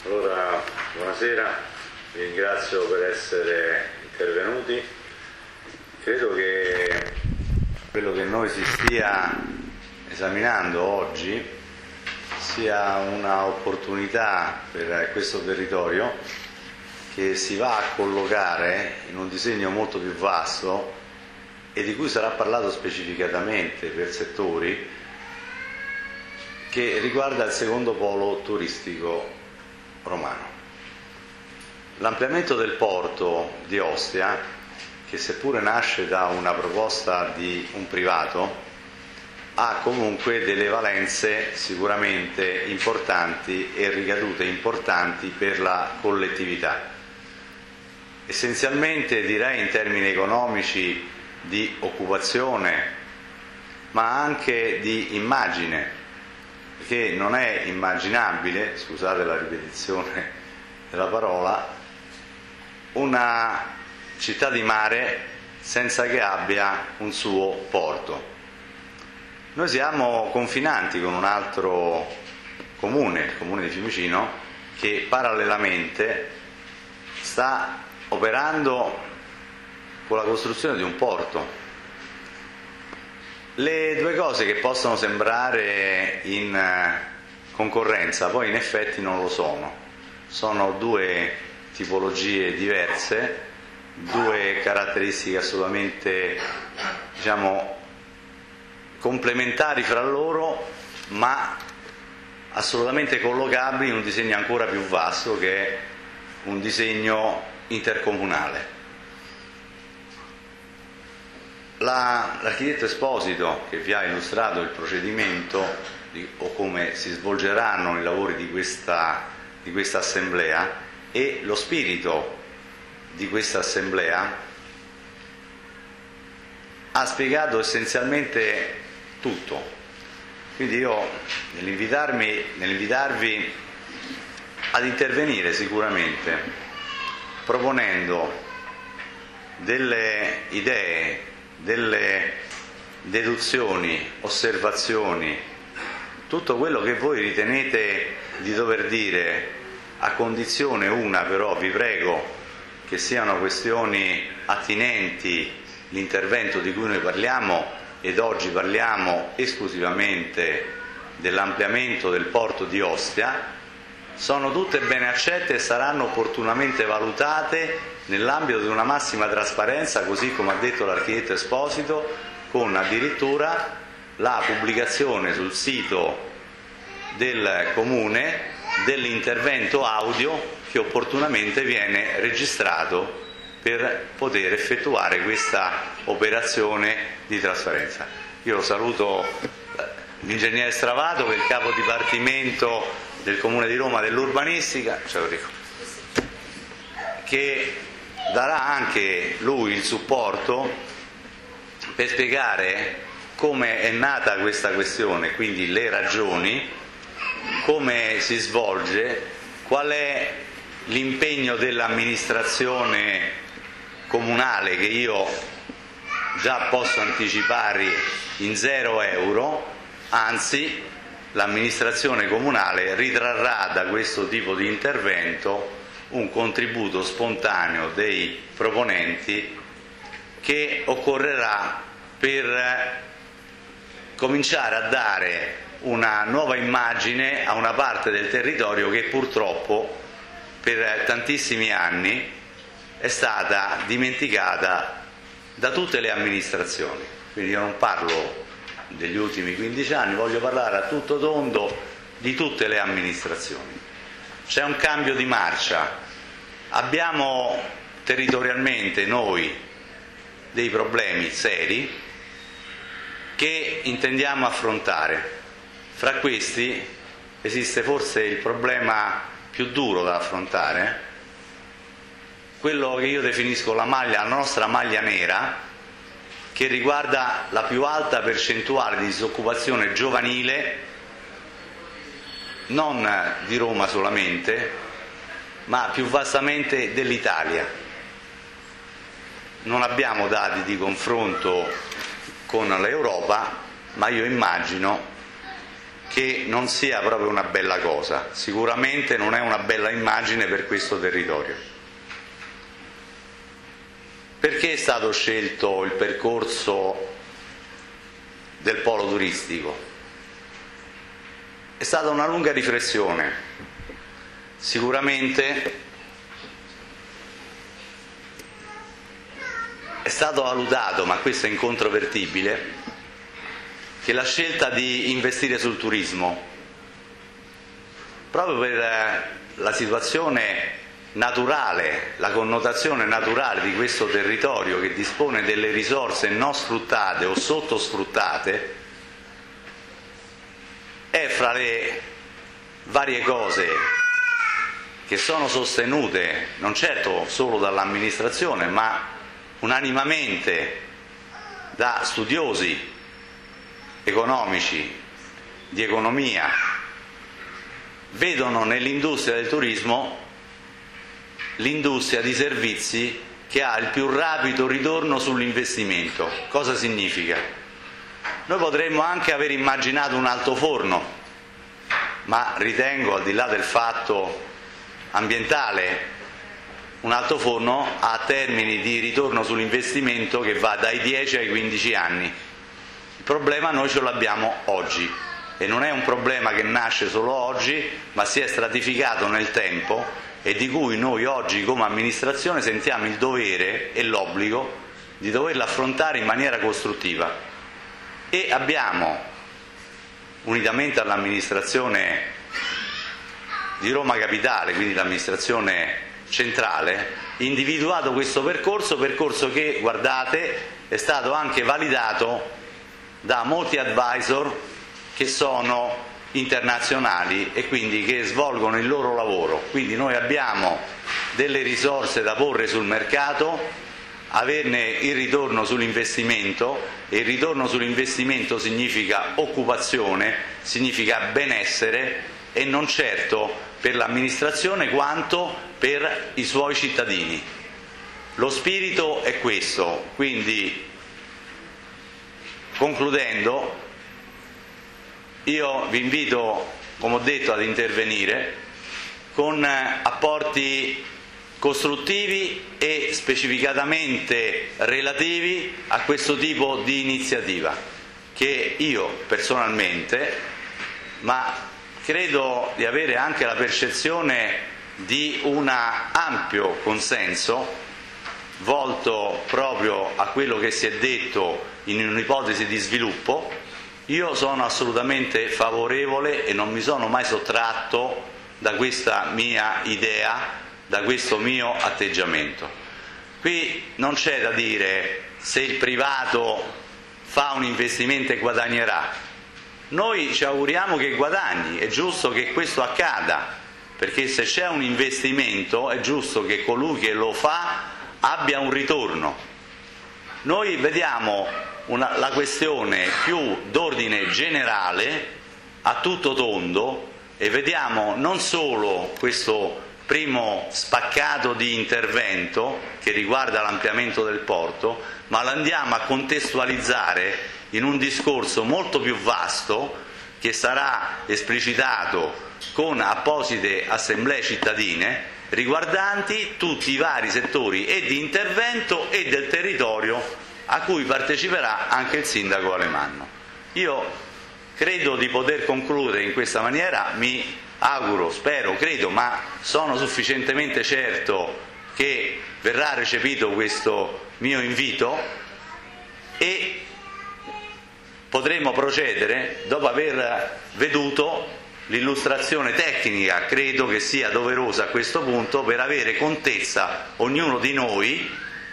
Allora, buonasera, vi ringrazio per essere intervenuti. Credo che quello che noi si stia esaminando oggi sia una opportunità per questo territorio che si va a collocare in un disegno molto più vasto e di cui sarà parlato specificatamente per settori, che riguarda il secondo polo turistico romano. L'ampliamento del porto di Ostia, che seppure nasce da una proposta di un privato, ha comunque delle valenze sicuramente importanti e ricadute importanti per la collettività. Essenzialmente direi in termini economici di occupazione, ma anche di immagine, perché non è immaginabile, scusate la ripetizione della parola, una città di mare senza che abbia un suo porto. Noi siamo confinanti con un altro comune, il comune di Fiumicino, che parallelamente sta operando con la costruzione di un porto. Le due cose che possono sembrare in concorrenza, poi in effetti non lo sono. Sono due tipologie diverse, due caratteristiche assolutamente, complementari fra loro, ma assolutamente collocabili in un disegno ancora più vasto, che è un disegno intercomunale. L'architetto Esposito, che vi ha illustrato il procedimento o come si svolgeranno i lavori di questa assemblea e lo spirito di questa assemblea, ha spiegato essenzialmente tutto. Quindi io, nell'invitarvi ad intervenire sicuramente, proponendo delle idee, delle deduzioni, osservazioni, tutto quello che voi ritenete di dover dire, a condizione una però, vi prego, che siano questioni attinenti l'intervento di cui noi parliamo, ed oggi parliamo esclusivamente dell'ampliamento del porto di Ostia. Sono tutte ben accette e saranno opportunamente valutate nell'ambito di una massima trasparenza, così come ha detto l'architetto Esposito, con addirittura la pubblicazione sul sito del comune dell'intervento audio che opportunamente viene registrato per poter effettuare questa operazione di trasparenza. Io saluto l'ingegnere Stravato, che è il capo dipartimento del Comune di Roma dell'urbanistica, ciao Enrico, che darà anche lui il supporto per spiegare come è nata questa questione, quindi le ragioni, come si svolge, qual è l'impegno dell'amministrazione comunale, che io già posso anticipare in 0 euro, anzi l'amministrazione comunale ritrarrà da questo tipo di intervento un contributo spontaneo dei proponenti che occorrerà per cominciare a dare una nuova immagine a una parte del territorio che purtroppo per tantissimi anni è stata dimenticata da tutte le amministrazioni. Quindi io non parlo degli ultimi 15 anni, voglio parlare a tutto tondo di tutte le amministrazioni. C'è un cambio di marcia, abbiamo territorialmente noi dei problemi seri che intendiamo affrontare. Fra questi esiste forse il problema più duro da affrontare, quello che io definisco la nostra maglia nera, che riguarda la più alta percentuale di disoccupazione giovanile, non di Roma solamente, ma più vastamente dell'Italia. Non abbiamo dati di confronto con l'Europa, ma io immagino che non sia proprio una bella cosa, sicuramente non è una bella immagine per questo territorio. Perché è stato scelto il percorso del polo turistico? È stata una lunga riflessione. Sicuramente è stato valutato, ma questo è incontrovertibile, che la scelta di investire sul turismo, proprio per la situazione naturale, la connotazione naturale di questo territorio che dispone delle risorse non sfruttate o sottosfruttate, è fra le varie cose che sono sostenute non certo solo dall'amministrazione, ma unanimemente da studiosi economici, di economia, vedono nell'industria del turismo l'industria di servizi che ha il più rapido ritorno sull'investimento. Cosa significa? Noi potremmo anche aver immaginato un altoforno, ma ritengo, al di là del fatto ambientale, un altoforno ha termini di ritorno sull'investimento che va dai 10 ai 15 anni. Il problema noi ce l'abbiamo oggi, e non è un problema che nasce solo oggi, ma si è stratificato nel tempo e di cui noi oggi come amministrazione sentiamo il dovere e l'obbligo di doverlo affrontare in maniera costruttiva. E abbiamo, unitamente all'amministrazione di Roma Capitale, quindi l'amministrazione centrale, individuato questo percorso che, guardate, è stato anche validato da molti advisor che sono internazionali e quindi che svolgono il loro lavoro. Quindi noi abbiamo delle risorse da porre sul mercato, averne il ritorno sull'investimento, e il ritorno sull'investimento significa occupazione, significa benessere, e non certo per l'amministrazione quanto per i suoi cittadini. Lo spirito è questo. Quindi, concludendo, io vi invito, come ho detto, ad intervenire con apporti costruttivi e specificatamente relativi a questo tipo di iniziativa, che io personalmente, ma credo di avere anche la percezione di un ampio consenso volto proprio a quello che si è detto in un'ipotesi di sviluppo, io sono assolutamente favorevole e non mi sono mai sottratto da questa mia idea, da questo mio atteggiamento. Qui non c'è da dire se il privato fa un investimento e guadagnerà. Noi ci auguriamo che guadagni, è giusto che questo accada, perché se c'è un investimento è giusto che colui che lo fa abbia un ritorno. Noi vediamo la questione più d'ordine generale, a tutto tondo, e vediamo non solo questo primo spaccato di intervento che riguarda l'ampliamento del porto, ma lo andiamo a contestualizzare in un discorso molto più vasto che sarà esplicitato con apposite assemblee cittadine riguardanti tutti i vari settori e di intervento e del territorio a cui parteciperà anche il sindaco Alemanno. Io credo di poter concludere in questa maniera, mi auguro, spero, credo, ma sono sufficientemente certo che verrà recepito questo mio invito e potremo procedere dopo aver veduto l'illustrazione tecnica. Credo che sia doverosa a questo punto per avere contezza ognuno di noi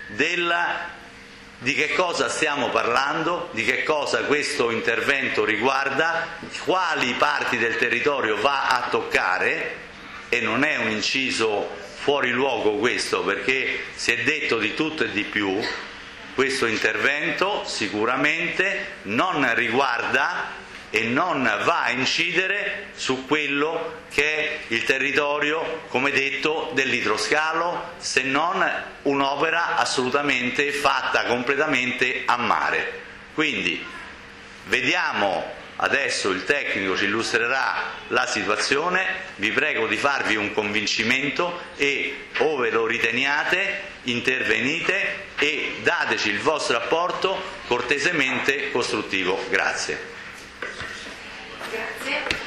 di che cosa stiamo parlando, di che cosa questo intervento riguarda, quali parti del territorio va a toccare, e non è un inciso fuori luogo questo, perché si è detto di tutto e di più. Questo intervento sicuramente non riguarda e non va a incidere su quello che è il territorio, come detto, dell'idroscalo, se non un'opera assolutamente fatta completamente a mare. Quindi vediamo Adesso il tecnico ci illustrerà la situazione, vi prego di farvi un convincimento e, ove lo riteniate, intervenite e dateci il vostro apporto cortesemente costruttivo. Grazie.